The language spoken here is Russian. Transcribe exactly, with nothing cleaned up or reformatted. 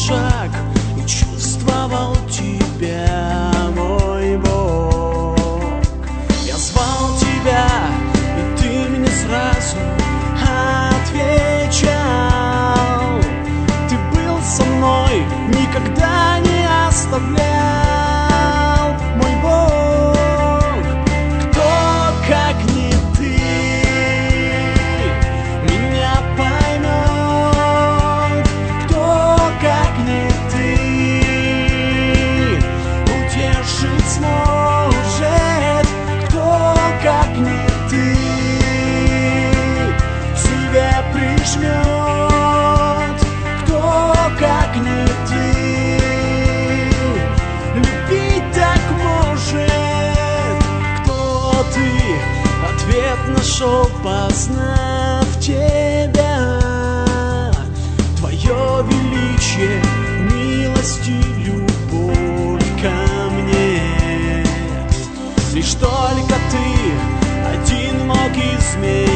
шаг и чувствовал тебя, мой Бог. Я звал тебя, и ты мне сразу отвечал. Ты был со мной, никогда не оставлял, мой Бог. Кто, как не ты, меня поймет? Кто, как не ты, утешить сможет? Кто, как не ты, к себе прижмет? Кто, как не ты, любить так может? Кто ты? Ответ нашел, познав тебя. Твое величие, милость и любовь ко мне. Лишь только ты один мог изменить